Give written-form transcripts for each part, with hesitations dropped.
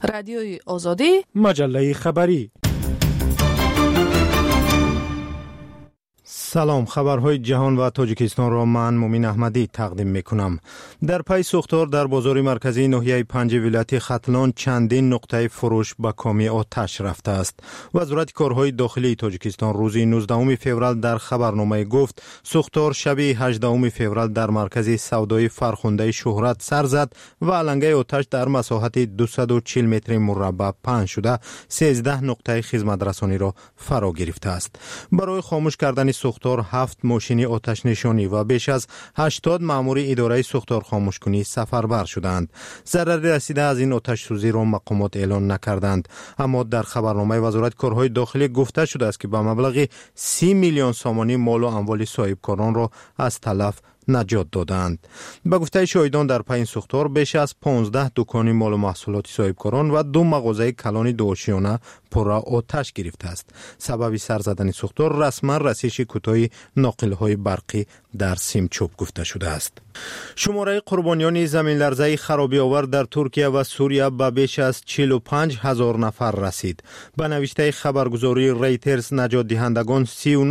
رادیوی آزادی، مجله خبری. سلام، خبرهای جهان و تاجیکستان را من مومین احمدی تقدیم میکنم. در پی سوختار در بازار مرکزی ناحیه 5 ولایت ختلان چندین نقطه فروش به کامی آتش رفته است. وزارت کارهای داخلی تاجیکستان روز 19 فوریه در خبرنامه گفت سوختار شب 18 فوریه در مرکز سودای فرخنده شهرت سر زد و علنگه آتش در مساحت 240 متر مربع پهن شده 13 نقطه خدمت رسانی را فرا گرفته است. برای خاموش کردن سوختار 7 ماشین آتش نشانی و بیش از 80 مأمور اداره سوختار خاموش کنی سفربر شدند. ضرر رسیده از این آتش سوزی را مقامات اعلان نکردند، اما در خبرنامه وزارت کارهای داخلی گفته شده است که به مبلغ 30 میلیون سامانی مال و اموال صاحبکاران را از تلف نجات دادند. به گفته شاهدان در پی این سوختار بیش از 15 دکان مال و محصولات صاحبکاران و 2 مغازه کلان دوشیانه پر آتش گرفته است. سبب سر زدن سوختار رسما رسیدگی کوتاه ناقل‌های برقی در سیمچوب گفته شده است. شماره قربانیان زمین لرزه خرابی آور در ترکیه و سوریه به بیش از 45,000 نفر رسید. به نوشته خبرگزاری ریترز نجات دهندگان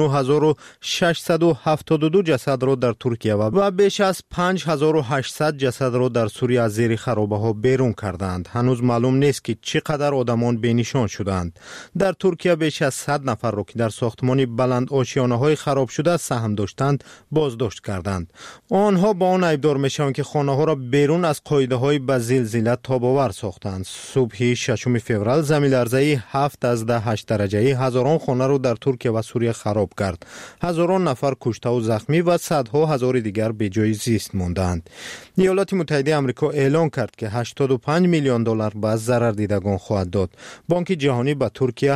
39,672 جسد را در ترکیه و بیش از 5,800 جسد را در سوریه از زیر خرابه ها بیرون کردند. هنوز معلوم نیست که چقدر آدمان بینشان شدند. در ترکیه بیش از 100 نفر را که در ساختمان بلند آشیانه های خراب شده سهم داشتند بازداشت کردند. آنها با آن ایبدار میشوند که خانه ها را بیرون از قاعده های به زلزله تاب‌آور ساختند. صبح 6 فوریه زمین لرزه 7.8 درجه هزاران خانه را در ترکیه و سوریه خراب کرد. هزاران نفر کشته و زخمی و صدها هزار دیگر به جای زیست ماندند. ایالات متحده آمریکا اعلان کرد که 85 میلیون دلار به ضرر دیدگان خواهد داد. بانک جهانی به ترکیه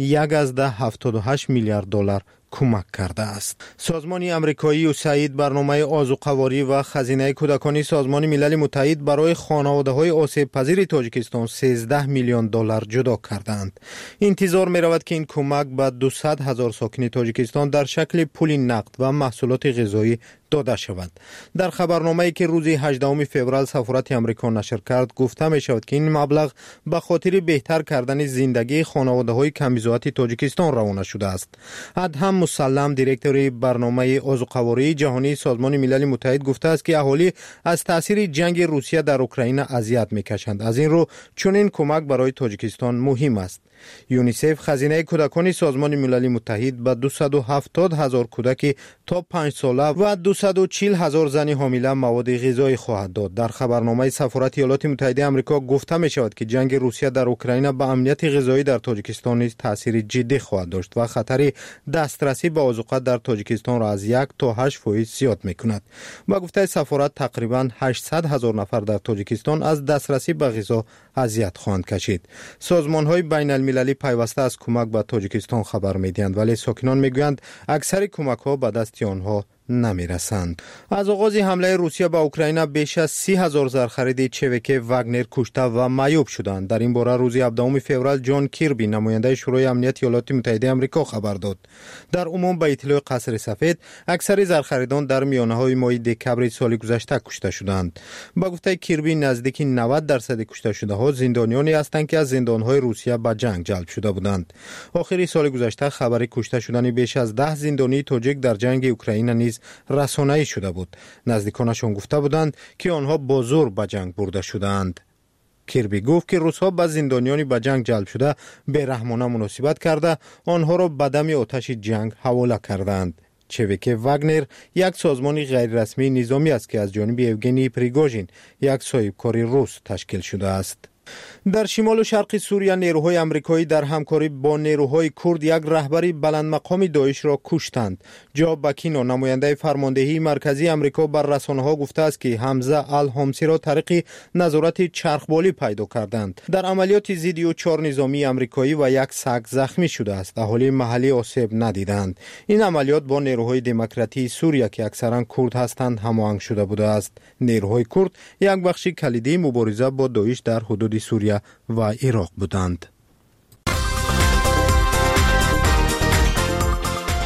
1.78 میلیارد دلار کمک کرده است. سازمان آمریکایی USAID برنامه آذوقه‌واری و خزینه کودکانی سازمان ملل متحد برای خانواده‌های آسیب پذیر تاجیکستان 13 میلیون دلار جدا کردند. انتظار می‌رود که این کمک به 200,000 ساکن تاجیکستان در شکل پول نقد و محصولات غذایی داده شود. در خبرنامه‌ای که روز 18 فوریه سفارت آمریکا نشر کرد گفته می شود که این مبلغ به خاطر بهتر کردن زندگی خانواده‌های کمیزات تاجیکستان روانه شده است. ادهم مسلم دیرکتور برنامه آذوقه‌واری جهانی سازمان ملل متحد گفته است که اهالی از تاثیر جنگ روسیه در اوکراین اذیت می‌کشند. از این رو چنین کمک برای تاجیکستان مهم است. یونیسف خزینه کودکان سازمان ملل متحد به 270,000 کودک تا 5 ساله و 240,000 زن حامله مواد غذایی خواهد داد. در خبرنامه سفارت ایالات متحده آمریکا گفته می شود که جنگ روسیه در اوکراین به امنیت غذایی در تاجیکستان نیز تاثیر جدی خواهد داشت و خطر دسترسی به آذوقه در تاجیکستان را از 1 تا 8% زیاد می کند. با گفته سفارت تقریبا 800,000 نفر در تاجیکستان از دسترسی به غذا اذیت خواهند کشید. سازمان‌های بین المللی پیوسته از کمک به تاجیکستان خبر می‌دهند، ولی ساکنان می‌گویند اکثر کمک‌ها به دست آنها نمی‌رسند. از آغاز حمله روسیه به اوکراین بیش از 30,000 زرخرید چوک واگنر کشته و معیوب شدند. در این باره روز 17 فوریه جان کیربی نماینده شورای امنیت ایالات متحده آمریکا خبر داد. در عموم به اطلاع قصر سفید اکثر زرخریدان در میانه‌های ماه دکبر سال گذشته کشته شدند. با گفته کیربی نزدیک 90% کشته شده‌ها زندانیانی هستند که از زندان‌های روسیه به جنگ جلب شده بودند. آخر سال گذشته خبر کشته شدن بیش از 10 زندانی تاجیک در جنگ اوکراین نیز رسانه‌ای شده بود. نزدیکانشان گفته بودند که آنها با زور به جنگ برده شدند. کیربی گفت که روس‌ها به زندانیانی به جنگ جلب شده بی‌رحمانه مناسبت کرده آنها را به دم آتش جنگ حواله کردند. چوک واگنر یک سازمان غیر رسمی نظامی است که از جانب یوگنی پریگوژین یک صاحبکار روس تشکیل شده است. در شمال و شرق سوریه نیروهای آمریکایی در همکاری با نیروهای کرد یک رهبر بلند مقام داعش را کشتند. جا بکینو نماینده فرماندهی مرکزی آمریکا بر رسانه‌ها گفته است که حمزه الحامسی را طریق نظارت چرخبالی پیدا کردند. در عملیات ضد 4 نظامی آمریکایی و یک سگ زخمی شده است. اهالی محلی آسیب ندیدند. این عملیات با نیروهای دموکراتی سوریه که اکثرا کرد هستند هماهنگ شده بوده است. نیروهای کرد یک بخش کلیدی مبارزه با داعش در حدود سوریه و عراق بودند.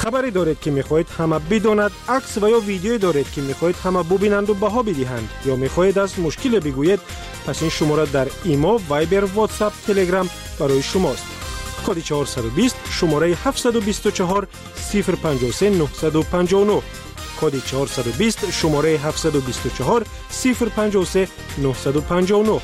خبری دارید که میخواهید همه بداند، عکس و یا ویدیویی دارید که میخواهید همه ببینند و بها بدهند یا میخواهید از مشکل بگویید، پس این شماره در ایمو، وایبر، واتساپ، تلگرام برای شماست. کد 420 شماره 724 053 959. کد 420 شماره 724 053 959.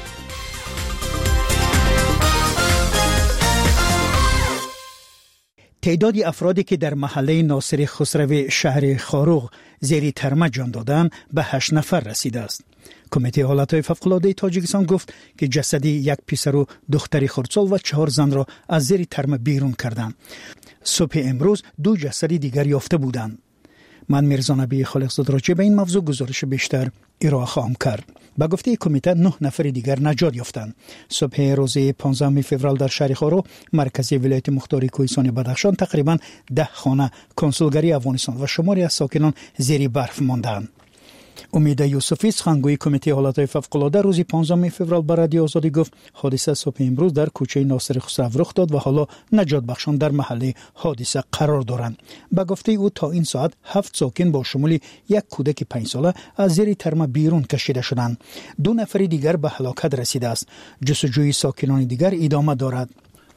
تعداد افرادی که در محله ناصر خسروی شهر خاروغ زیر ترمه جان دادند به 8 نفر رسیده است. کمیته حالتهای فوق‌العاده تاجیکستان گفت که جسد یک پسر و دختری خردسال و 4 زن را از زیر ترمه بیرون کردند. صبح امروز 2 جسد دیگر یافته بودند. من میرزا نبی خالقزاده راجع به این موضوع گزارش بیشتر ارائه خواهم کرد. به گفته کمیته 9 نفر دیگر نجات یافتند. صبح روز 15 فوریه در شهر خاروغ مرکزی ولایت مختار کوهستان بدخشان تقریبا 10 خانه کنسولگری افغانستان و شماری از ساکنان زیر برف ماندند. امید یوسفی سخنگوی کمیته حالتهای فوق‌العاده روز 15 فوریه بر رادیو آزادی گفت حادثه صبح امروز در کوچه ناصر خسرو رخ داد و حالا نجات بخشان در محل حادثه قرار دارند. به گفته او تا این ساعت 7 ساکن با شمول یک کودک 5 ساله از زیر ترمه بیرون کشیده شدند. 2 نفر دیگر به هلاکت رسیده است. جستجوی ساکنان دیگر ادامه دارد.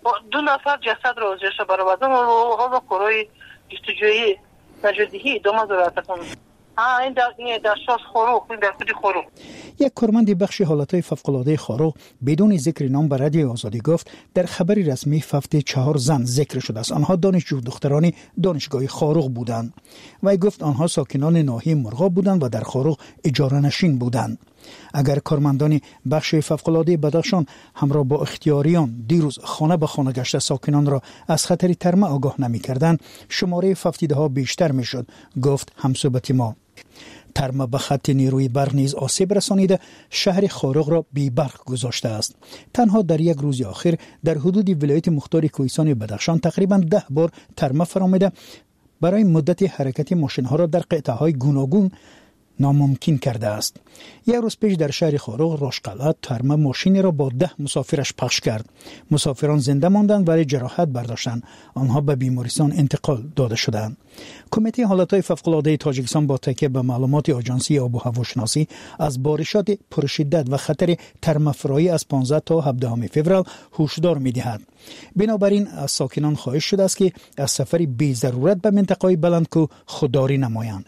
2 نفر جسد را ازش برآوردن و حالا کارهای جستجویی نجاتدهی ادامه دارد. این در شاش خاروغ، این در خودی خاروغ. یک کارمند بخش حالتهای فوق‌العاده خاروغ بدون ذکر نام به رادیو آزادی گفت در خبری رسمی فقط 4 زن ذکر شده است. آنها دانشجو دختران دانشگاه خاروغ بودند. وی گفت آنها ساکنان ناحیه مرغاب بودند و در خاروغ اجاره نشین بودند. اگر کارمندان بخش فوق‌العاده بدخشان همراه با اختیاریان دیروز خانه به خانه گشته ساکنان را از خطر ترمه آگاه نمی‌کردند، شماره فوتیده ها بیشتر می‌شد، گفت همصحبت ما. ترمه به خط نیروی برق نیز آسیب رسانیده شهر خاروغ را بی برق گذاشته است. تنها در یک روز آخر در حدود ولایت مختار کوهستان بدخشان تقریبا 10 بار ترمه فرامده برای مدت حرکت ماشین‌ها را در قطعه‌های گوناگون ناممکن کرده است. یک روز پیش در شهر خاروغ راشقلعه ترمه ماشینی را با 10 مسافرش پخش کرد. مسافران زنده ماندند ولی جراحت برداشتند. آنها به بیمارستان انتقال داده شدند. کمیته حالتهای فوق‌العاده تاجیکستان با تکیه به معلومات آژانسی آب و هواشناسی از بارشات پرشدت و خطر ترمه‌فرایی از 15 تا 17 فوریه هشدار می‌دهد. بنابراین از ساکنان خواهش شده است که از سفر بی ضرورت به منطقه‌های بلندکوه خودداری نمایند.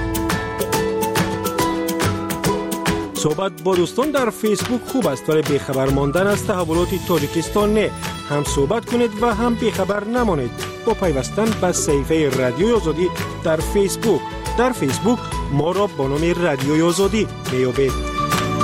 صحبت با دوستان در فیسبوک خوب است ولی بیخبر ماندن از تحولات تاجیکستان نه. هم صحبت کنید و هم بیخبر نمانید با پیوستن به صفحه رادیوی آزادی در فیسبوک. در فیسبوک ما را با نام رادیوی آزادی میابید.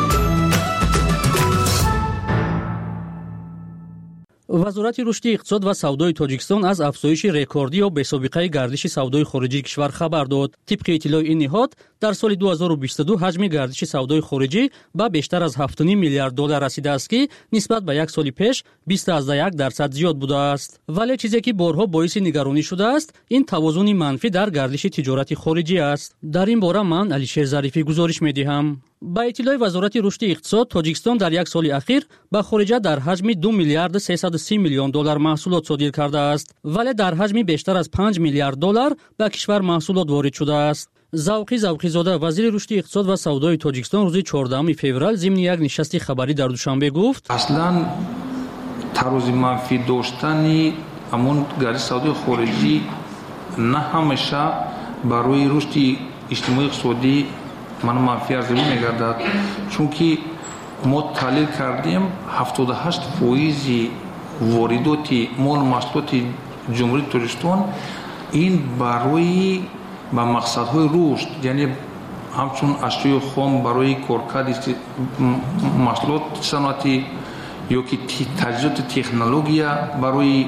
وزارت رشد اقتصاد و سودای تاجیکستان از افزایش رکوردی و بی‌سابقه گردش سودای خارجی کشور خبر داد. طبق اطلاع این نهاد در سال 2022 حجم گردش سودای خارجی به بیشتر از 7.5 میلیارد دلار رسیده است که نسبت به یک سال پیش 20.1% زیاد بوده است. ولی چیزی که بارها باعث نگرانی شده است این توازن منفی در گردش تجارت خارجی است. در این باره من علیشیر ظریفی گزارش می‌دهم. با اطلاع وزارت رشد اقتصاد تاجیکستان در یک سال اخیر به خارجه در حجم 2 میلیارد 330 میلیون دلار محصولات صادر کرده است ولی در حجم بیشتر از 5 میلیارد دلار به کشور محصولات وارد شده است. زوقی زاده وزیر رشد اقتصاد و سودای تاجیکستان روز 14 فوریه ضمن یک نشست خبری در دوشنبه گفت اصلا تراز منفی داشتن همون گردش سودای خارجی نه همیشه برای رشد اجتماعی اقتصادی من منفی ارزیابی می‌گردد، چون که ما تحلیل کردیم 78% واردات مال محصولات جمهوری تاجیکستان این برای با مقصدهای رشد، یعنی همچون اشیاء خام برای کارکرد محصولات صنعتی یا که تجهیزات تکنولوژی برای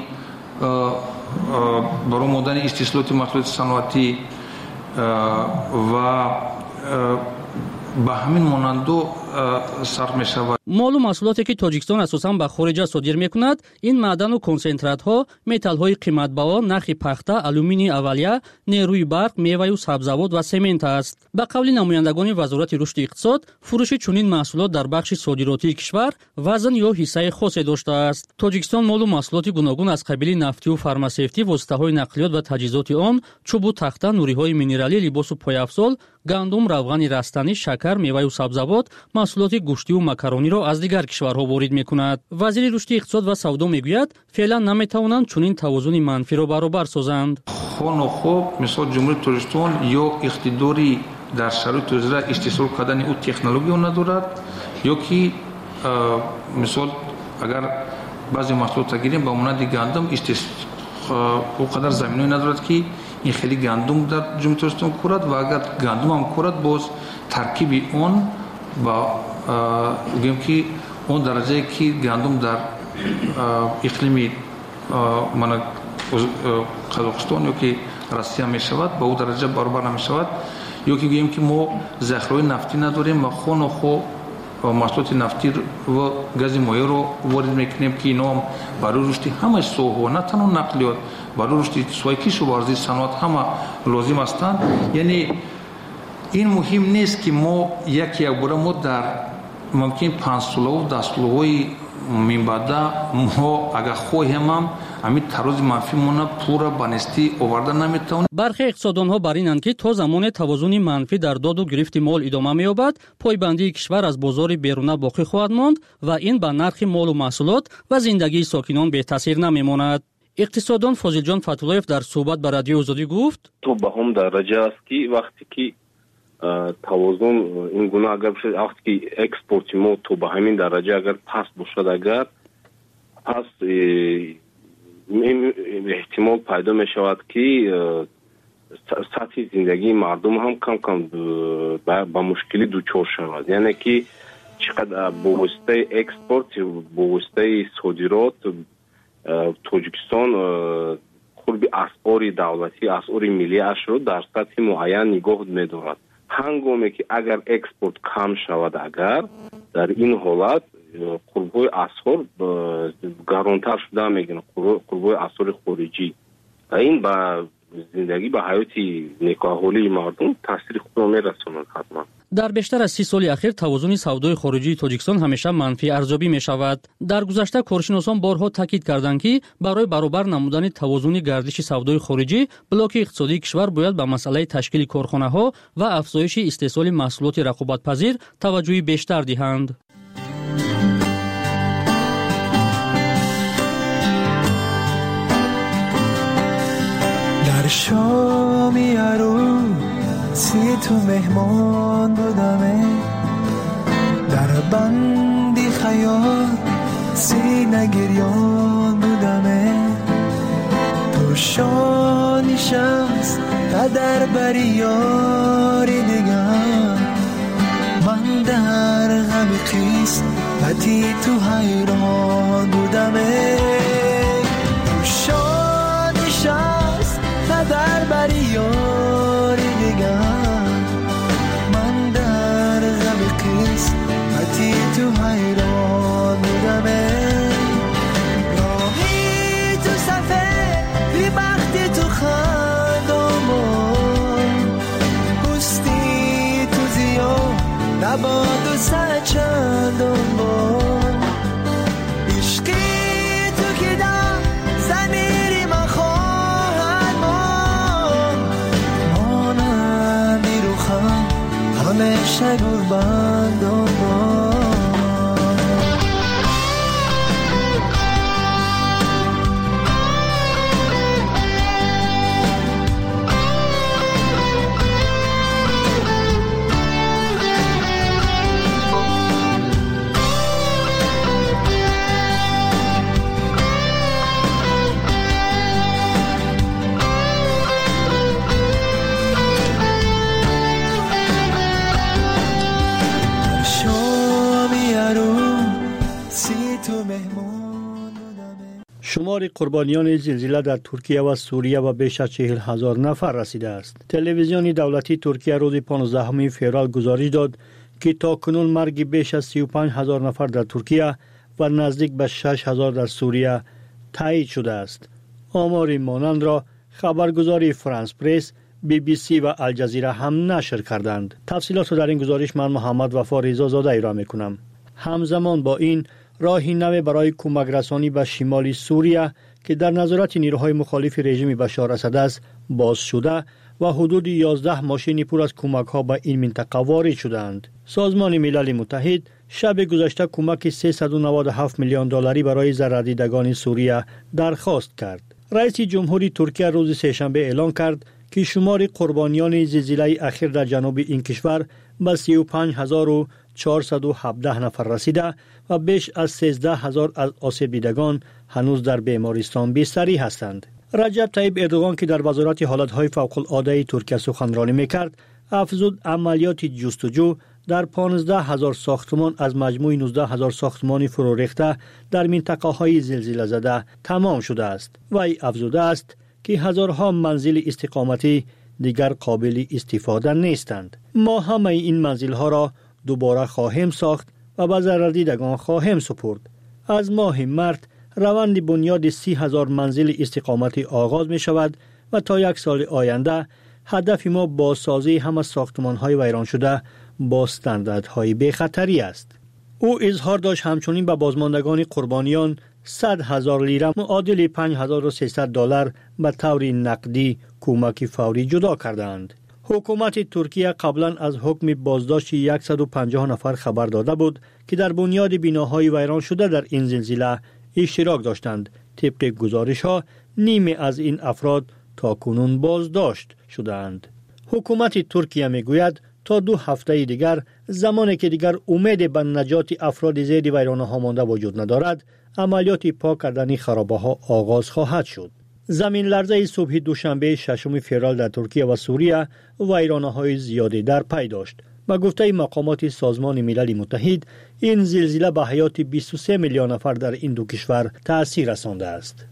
مدن استحصالات محصولات صنعتی و به همین مانند صرف می شود. مال و محصولاتی که تاجیکستان اساساً به خارج صادر میکند این معدن و کنسنترات ها، متال های قیمت بها، نخ پخته، آلومینی اولیه، نیروی برق، میوه و سبزیجات و سمنت است. به قول نمایندگان وزارت رشد اقتصاد، فروش چنین محصولات در بخش صادراتی کشور وزن یا حصه خاصی داشته است. تاجیکستان مال و محصولات گوناگون از قبیل نفتی و فارماسیوتی، واسطه‌های نقلیات و تجهیزات آن، چوب و تخته، نوری‌های مینرالی، لباس و پایافزال، گندم، روغن رستنی، شکر، میوه و سبزیجات، محصولات گوشتی و ماکارونی را از دیگر کشورها وارد می‌کند. وزیر رشد اقتصاد و سودا میگوید فعلا نمی‌توانند چنین توازن منفی را برابر سازند. خوب مثال جمهوری تاجیکستان یا اقتداری در شرایط روزمره استحصال کردن او تکنولوژی ندارد یا که مثال اگر بعضی محصولات گیریم با مانند گندم او قدر زمینی ندارد که این خیلی گندم در جمهوری تاجیکستان کورد و اگر گندم هم کورد باز ترکیب اون با گیم که اون درجه که گندم در اقلیم من قزاقستان یا که روسیه می شود با او درجه برابر نمی شود یا که گیم که ما ذخیره نفتی نداریم و خو محصولات نفتی و گاز مایع رو وارد میکنیم که اینا هم برای رشد همه سوها نه تنها نقلیات برای رشد سوی کشاورزی صنعت همه لازم هستند. یعنی این مهم نیست که ما یک بار ما در ممکن 5 ساله و 10 ساله‌های میبادا ما اگر خواهیم هم همین تراز منفی مون پورا بانستی آوردن نمیتونه. برخی اقتصاددانها بر اینند که تا زمان توازن منفی در داد و گرفت مال ادامه می‌یابد، پایبندی کشور از بازار بیرونه باقی خواهد ماند و این به نرخ مال و محصولات و زندگی ساکنان به تاثیر نمیماند. اقتصاددان فاضل جان فتولایف در صحبت با رادیو آزادی گفت: تو به هم درجه است که وقتی که توازن این گونه اگر بشه وقتی که اکسپورت ما تو به همین درجه اگر پس باشد اگر پس احتمال پیدا می شود که سطح زندگی مردم هم کم کم با مشکلی دوچار شود. یعنی که چقدر با واسطه اکسپورت با واسطه صادرات تاجیکستان خود اسعار دولتی اسعار ملی اش رو در سطح معین نگاه می دارد. هنگامی که اگر اکسپورت کم شود اگر در این حالت قربای اسعار گارانتر شده میگن قربای اسعار خارجی و این با زندگی با حیات نیکوحالی مردم تاثیر خود را میرساند. حتما در بیشتر از 30 سال اخیر توازن سودای خارجی تاجیکستان همیشه منفی ارزیابی می شود. در گذشته کارشناسان بارها تاکید کردند که برای برابر نمودن توازن گردش سودای خارجی بلاک اقتصادی کشور باید به مسئله تشکیل کارخانه ها و افزایش استحصال محصولات رقابت‌پذیر توجه بیشتر دهند. در شامی عروسی تو مهمان بودمه، در بندی خیال سینه گریان بودمه، تو شانی شمس و در بریاری دیگر، من در غم قیس وقتی تو حیران بودمه، تو شانی شمس و در بریاری دیگر، من در غم قیس وقتی تو حیران بودمه، راهی تو صفه بی بختی تو خندامون، پوستی تو زیاد نباد و سچندان بان، عشقی تو که در زمیری من خواهد مانندی رو خم همیشه گربندان بان. شمار قربانیان زلزله در ترکیه و سوریه و بیش از 40,000 نفر رسیده است. تلویزیون دولتی ترکیه روز 15 فوریه گزارش داد که تاکنون مرگ بیش از 35,000 نفر در ترکیه و نزدیک به 6,000 در سوریه تایید شده است. آمار مانند را خبرگزاری فرانس پرس، BBC و الجزیره هم نشر کردند. تفصیلات را در این گزارش من محمد وفا رضا زاده ارائه می‌کنم. همزمان با این راهی نو برای کمک رسانی به شمال سوریه که در نظارت نیروهای مخالف رژیم بشار اسد است باز شده و حدود 11 ماشین پر از کمک‌ها به این منطقه وارد شدند. سازمان ملل متحد شب گذشته کمک 397 میلیون دلاری برای ضرردیدگان سوریه درخواست کرد. رئیس جمهوری ترکیه روز سه‌شنبه اعلام کرد که شمار قربانیان زلزله اخیر در جنوب این کشور به 35,417 نفر رسیده و بیش از 13,000 از آسیب دیدگان هنوز در بیمارستان بستری هستند. رجب طیب اردوغان که در وزارت حالتهای فوق‌العاده ترکیه سخنرانی میکرد، افزود عملیات جستجو در 15,000 ساختمان از مجموع 19,000 ساختمان فرو ریخته در منطقه های زلزله زده تمام شده است. وی افزوده است که هزارها منزل استقامتی دیگر قابل استفاده نیستند. ما همه این منزل ها را دوباره خواهیم ساخت و به ضرردیدگان خواهیم سپرد. از ماه مارس روند بنیاد 30,000 منزل استقامتی آغاز می شود و تا یک سال آینده هدف ما بازسازی همه ساختمان های ویران شده با استانداردهای بی‌خطری است. او اظهار داشت همچنین به بازماندگان قربانیان 100,000 لیره معادل 5,300 دلار به طور نقدی کمک فوری جدا کردند. حکومت ترکیه قبلا از حکم بازداشت 150 نفر خبر داده بود که در بنیاد بناهای ویران شده در این زلزله اشتراک داشتند. طبق گزارش ها نیمه از این افراد تا کنون بازداشت شدند. حکومت ترکیه میگوید تا 2 هفته دیگر زمانی که دیگر امید به نجات افراد زیر ویرانه ها مانده وجود ندارد، عملیات پاک کردن خرابه ها آغاز خواهد شد. زمین لرزه صبح دوشنبه 6 فوریه در ترکیه و سوریه ویرانه های زیادی در پی داشت. با گفته مقامات سازمان ملل متحد، این زلزله به حیات 23 میلیون نفر در این دو کشور تأثیر رسانده است.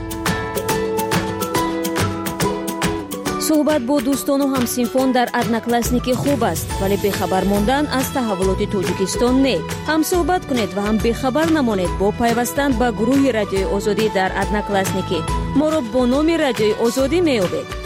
صحبت با دوستان و همسینفون در ادناکلاسنیکی خوب است، ولی بخبر ماندن از تحولات تاجیکستان نه. هم صحبت کنید و هم بخبر نمانید با پیوستن به گروه رادیوی آزادی در ادناکلاسنیکی. ما را با نام رادیوی آزادی میابید.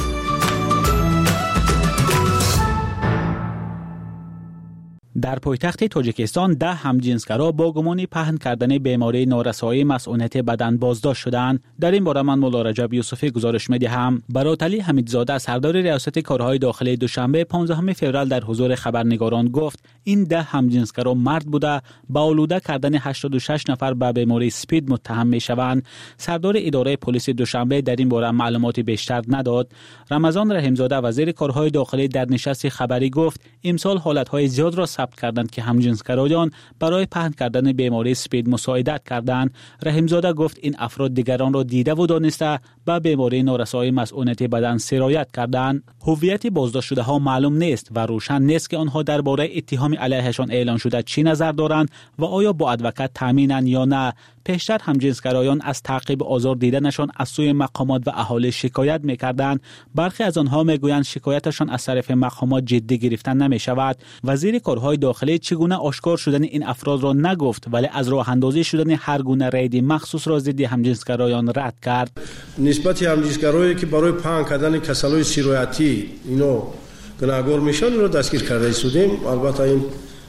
در پایتخت تاجیکستان 10 همجنسگرا با گمان پهن کردن بیماری نارسایی مسئولیت بدن بازداشت شدند. در این باره من مولا رجب یوسفی گزارش می‌دهم. براتلی حمیدزاده سردار ریاست کارهای داخلی دوشنبه 15 فوریه در حضور خبرنگاران گفت این 10 همجنسگرا مرد بوده با آلوده کردن 86 نفر به بیماری اسپید متهم می‌شوند. سردار اداره پلیس دوشنبه در این باره معلومات بیشتر نداد. رمضان رحیمزاده وزیر کارهای داخلی در نشست خبری گفت امسال حالت‌های زیاد را ثبت کردند که همجنسگرایان برای پهن کردن بیماری اسپید مساعدت کردند. رحیمزاده گفت این افراد دیگران را دیده و دانسته به بیماری نارسایی مسئولیت بدن سرایت کردند. هویت بازداشت شده ها معلوم نیست و روشن نیست که آنها درباره اتهام علیهشان اعلان شده چی نظر دارند و آیا با ادوکت تامینند یا نه. پیشتر همجنسگرایان از تعقیب آزار دیدنشان از سوی مقامات و اهالی شکایت می‌کردند. برخی از آنها میگویند شکایتشان از طرف مقامات جدی گرفته نمی‌شود. وزیر کارهای داخلی چگونه آشکار شدن این افراد را نگفت، ولی از راه اندازی شدن هر گونه رید مخصوص را ضد همجنسگرایان رد کرد. نسبت همجنسگرایی که برای پهن کردن کسالای سیرایتی اینو گناهکار میشن رو دستگیر کرده شدیم. البته این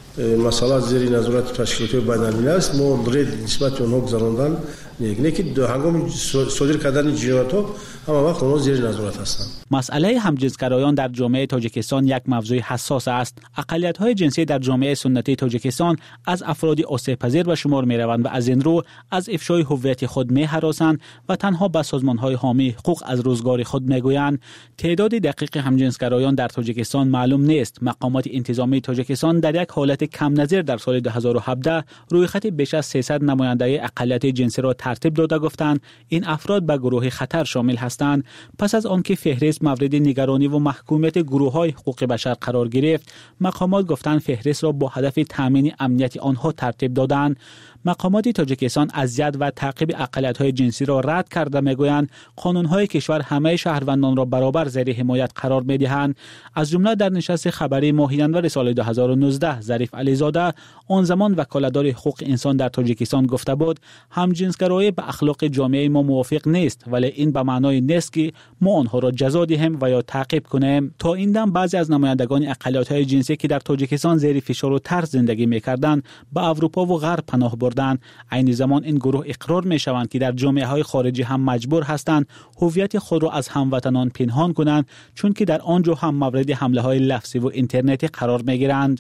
مسئله زیر نظارت تشکیلات بین‌المللی است. ما رید نسبت اونها گذراندن نه که هنگام صادر کردن جنایت‌ها همه وقت اونها زیر نظارت هستند. مسئله همجنسگرایان در جامعه تاجیکستان یک موضوع حساس است. اقلیت‌های جنسی در جامعه سنتی تاجیکستان از افرادی آسیب‌پذیر به شمار می‌روند و از این رو از افشای هویت خود می‌هراسند و تنها به سازمان‌های حامی حقوق از روزگار خود می‌گویند. تعداد دقیق همجنسگرایان در تاجیکستان معلوم نیست. مقامات انتظامی تاجیکستان در یک حالت کم نظیر در سال 2017 رویخط بیش از 300 نماینده اقلیت جنسی را ترتیب داده گفتند این افراد به گروه خطر شامل هستند. پس از آنکه فهرست مورد نگرانی و محکومیت گروه‌های حقوق بشر قرار گرفت، مقامات گفتند فهرست را با هدف تامین امنیت آنها ترتیب دادند. مقامات تاجیکستان اذیت و تعقیب اقلیت‌های جنسی را رد کرده میگویند قانون‌های کشور همه شهروندان را برابر زیر حمایت قرار می‌دهند. از جمله در نشست خبری ماه ژانویه سال 2019 ظریف علیزاده آن زمان وکالتدار حقوق انسان در تاجیکستان گفته بود همجنسگرایی به اخلاق جامعه ما موافق نیست، ولی این به معنای نیست که ما آنها را جزا دهیم و یا تعقیب کنیم. تا این دم بعضی از نمایندگان اقلیت‌های جنسی که در تاجیکستان زیر فشار و ترس زندگی می‌کردند به اروپا و غرب پناه بردند. عین زمان این گروه اقرار می‌شوند که در جامعه‌های خارجی هم مجبور هستند هویت خود را از هموطنان پنهان کنند، چون که در آنجا هم مورد حمله‌های لفظی و اینترنتی قرار می‌گیرند.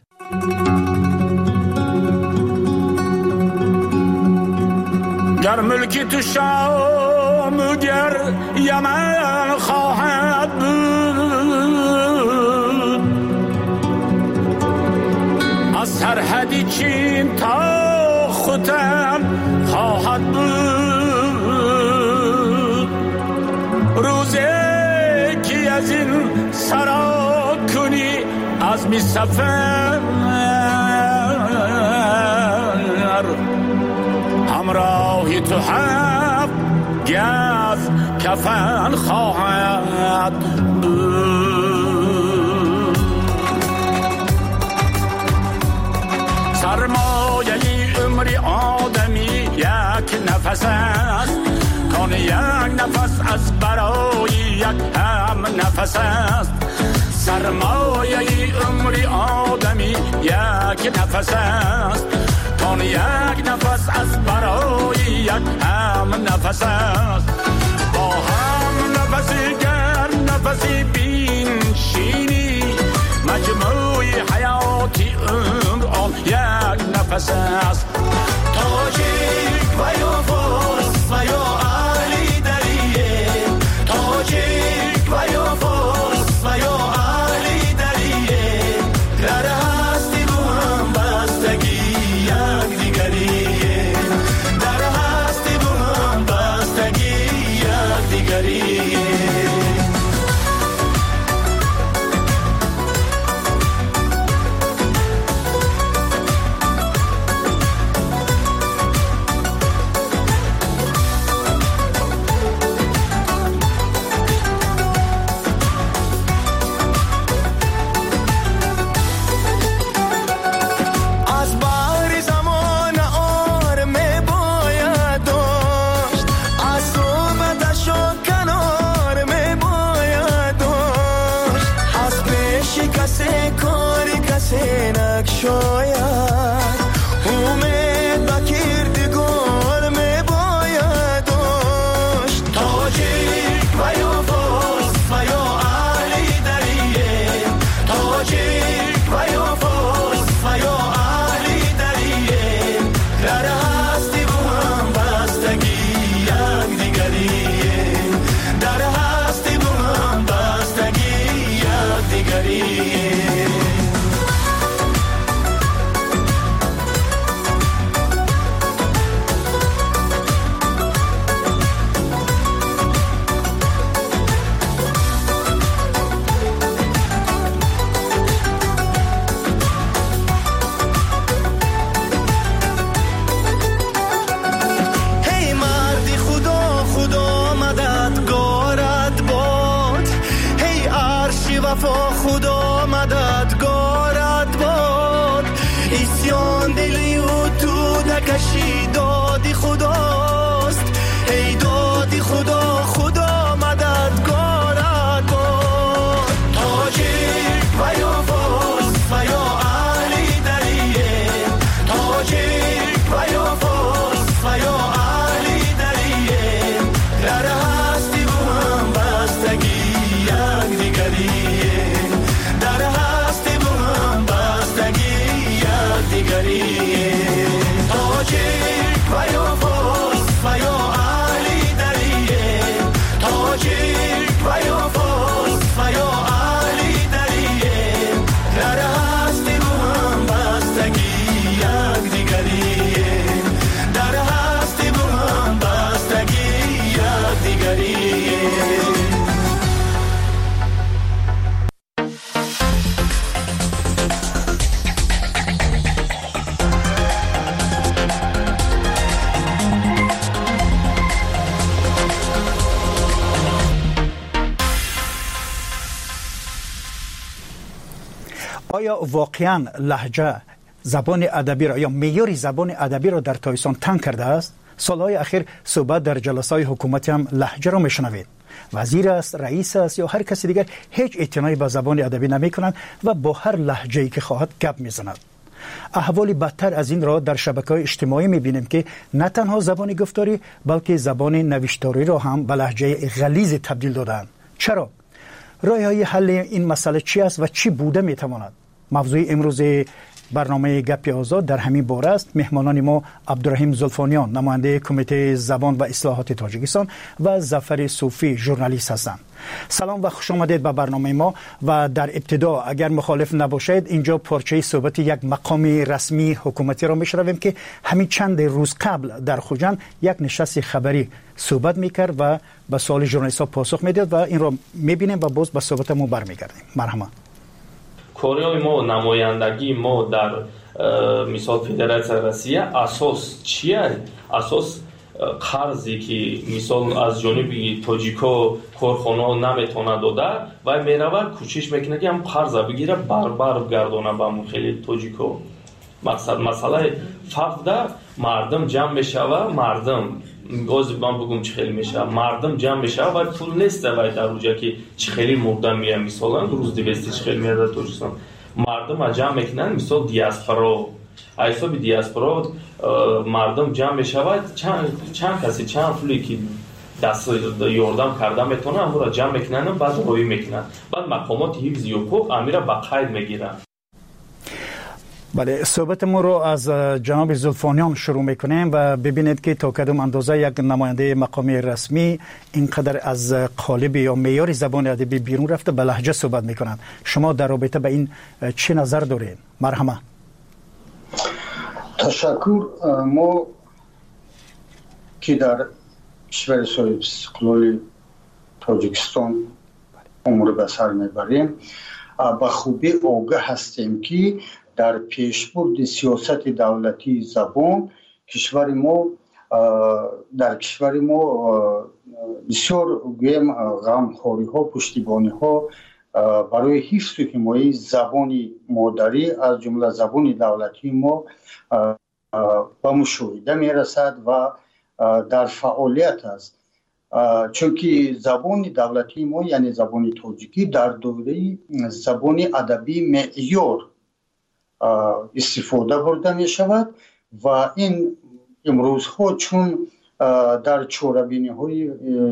گر ملکی تو شام گر یمن خواهد بود، از سرحدی چین تا ختن خواهد بود. روزی که از این سرا کنی از می سفر همراهی تو هفت گز کفن خواهد بود. سرمایه عمری آدمی یک نفس است، کان یک نفس از برای یک هم نفس است. سرمایه عمری آدمی یک نفس است، کان یک نفس از برای یک هم نفس است. با هم نفسی گر نفسی بین شینی، مجموعی حیاتی عمر آن یک نفس است. تاجیک و یا فارس و یا علی دریه، تاجیک و یا فارس و یا علی دریه، در هستی با هم بستگی یک دیگریه، در هستی با هم بستگی یک دیگریه. شاید امید با کردگار می باید داشت. تاجیک و یا فارس و یا علی دریه، تاجیک و یا فارس و یا علی دریه، در هستی با هم بستگی یک دیگریه، در هستی با هم بستگی یک دیگریه. خدا مددگارت باد، اسیان دلی و تو نکشی دادی خداست. ای دادی خدا خدا مددگارت باد. تاجیک و یا فارس و یا علی دریه، تاجیک و یا فارس و یا علی دریه، در هستی با هم بستگی یک دیگریه، آیا واقعا لهجه زبان ادبی را یا معیار زبان ادبی را در تایستان تنگ کرده است؟ سالهای اخیر صحبت در جلسه‌های حکومتی هم لهجه را میشنوید. وزیر است، رئیس است یا هر کسی دیگر هیچ اعتنایی به زبان ادبی نمیکنند و با هر لهجه‌ای که خواهد گپ میزنند. احوالی بدتر از این را در شبکه‌های اجتماعی می‌بینیم که نه تنها زبان گفتاری بلکه زبان نوشتاری را هم به لهجه غلیظ تبدیل دادند. چرا؟ راه‌های حل این مسئله چی است و چی بوده می‌تواند؟ موضوع امروز برنامه گپ آزاد در همین باره است. مهمانان ما عبدالرحیم زلفانیان نماینده کمیته زبان و اصلاحات تاجیکستان و ظفر صوفی ژورنالیست هستند. سلام و خوش آمدید به برنامه ما. و در ابتدا اگر مخالف نباشید اینجا پارچه صحبت یک مقام رسمی حکومتی را میشنویم که همین چند روز قبل در خوجند یک نشست خبری صحبت میکرد و به سوال ژورنالیست‌ها پاسخ میداد و این را میبینیم و باز به صحبتمون برمیگردیم. مرحبا. کاری ما نمایندگی ما در مثال فدراسیون روسیه اساس چیه؟ اساس قرضی که مثال از جانب تاجیکا کارخانه نمیتونه داده و میرود کوشش میکنه که هم قرض بگیره برابر گردونه به اون خیلی تاجیکا. مقصد مسئله فقط مردم جمع بشوه، مردم باز من بگم چه خیلی میشه مردم جمع بشه و پول نیست و در اونجا که چه خیلی مردم میاد مثلا روز 200 چه خیلی میاد تاجیکستان مردم جمع میکنن مثلا دیاسپورا حساب دیاسپورا مردم جمع بشه و چند کسی چند پولی که دست یاردم کرده میتونه امور را جمع میکنن بعد روی میکنن بعد مقامات حفظ حقوق امیر با قید میگیرن. بله، صحبت ما رو از جناب زلفانیان شروع میکنیم و ببینید که تا کدام اندازه یک نماینده مقامی رسمی اینقدر از قالب یا معیار زبان ادبی بیرون رفته به لهجه صحبت میکنند. شما در رابطه به این چه نظر دارید؟ مرحبا. تشکر. ما که در کشور صاحب استقلال تاجیکستان امور به سر میبریم به خوبی آگاه هستیم که در پیشبرد سیاست دولتی زبان در کشور ما بسیار غمخواری ها پشتیبانی ها برای حفظ و حمایت زبان مادری از جمله زبان دولتی ما به مشاهده میرسد و در فعالیت است. چون که زبان دولتی ما یعنی زبان تاجیکی در دوره زبان ادبی معیار استفاده برده می شود و این امروزها چون در چاره‌بینی های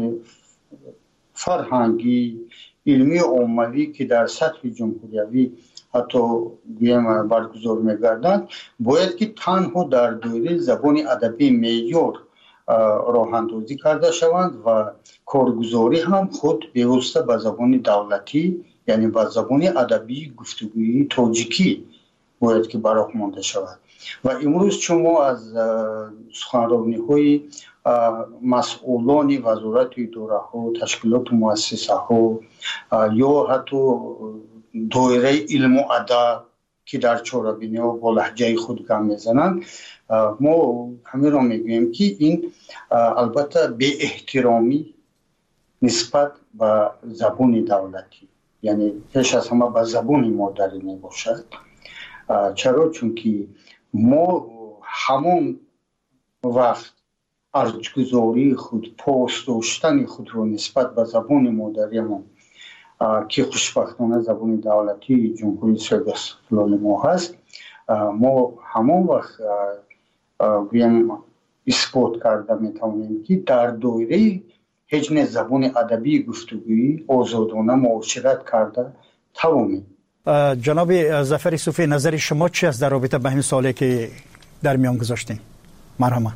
فرهنگی علمی عمومی که در سطح جمهوری حتی برگزار می گردند باید که تنها در دوره زبان ادبی معیار راه اندازی کرده شوند و کارگزاری هم خود پیوسته به زبان دولتی یعنی به زبان ادبی گفتگویی تاجیکی باید که براه مانده شود. و امروز چون ما از سخنرانی های مسئولان وزارت اداره ها، تشکیلات و مؤسسه ها یا حتی دایره علم و ادب که در چاره‌بینی ها با لهجه خود گام میزنند ما همین را میگوییم که این البته به احترامی نسبت به زبان دولتی یعنی پیش از همه به زبان مادری می باشد. چرا؟ چون که ما همون وقت ارزش‌گذاری خود پاس داشتن خود رو نسبت به زبان مادری ما که خوشبختانه زبان دولتی جمهوری اسلامی استقلال ما هست ما همون وقت اثبات کرده میتونیم که در دایره حجم زبان ادبی گفتگویی آزادانه معاشرت کرده توانیم. جناب ظفر صوفی نظر شما چی است در رابطه با این سوالی که در میان گذاشتیم؟ مرحبا.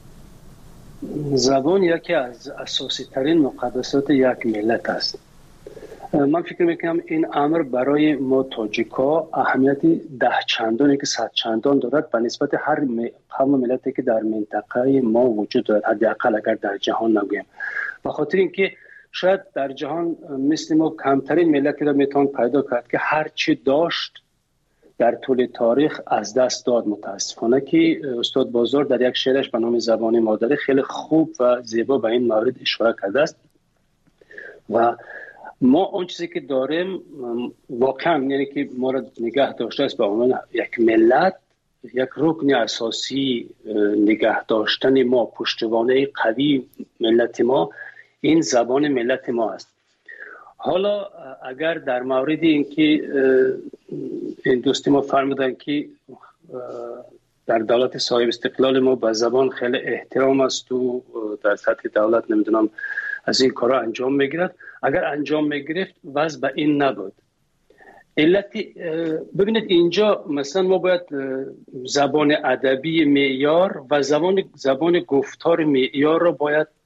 زبان یکی از اساسی ترین مقدسات یک ملت است. من فکر میکنم این امر برای ما تاجیکا اهمیت 10 چندانی که 100 چندان دارد به نسبت هر قوم ملتی که در منطقه ما وجود دارد، حداقل اگر در جهان نگویم. به خاطر اینکه شاید در جهان مثل ما کمترین ملتی را میتوان پیدا کرد که هر چی داشت در طول تاریخ از دست داد. متاسفانه که استاد بازار در یک شعرش به نام زبان مادری خیلی خوب و زیبا به این مورد اشاره کرده است و ما اون چیزی که داریم واقعا یعنی که ما را نگه داشته است به عنوان یک ملت، یک رکن اساسی نگه داشتن ما، پشتوانه قوی ملت ما، این زبان ملت ما است. حالا اگر در مورد اینکه این دوستی ما فرمودن که در دولت صاحب استقلال ما به زبان خیلی احترام است و در سطح دولت نمیدونم از این کارا انجام میگیرد، اگر انجام میگرفت وضع به این نبود. علتی ببینید اینجا مثلا ما باید زبان ادبی معیار و زبان گفتار معیار را باید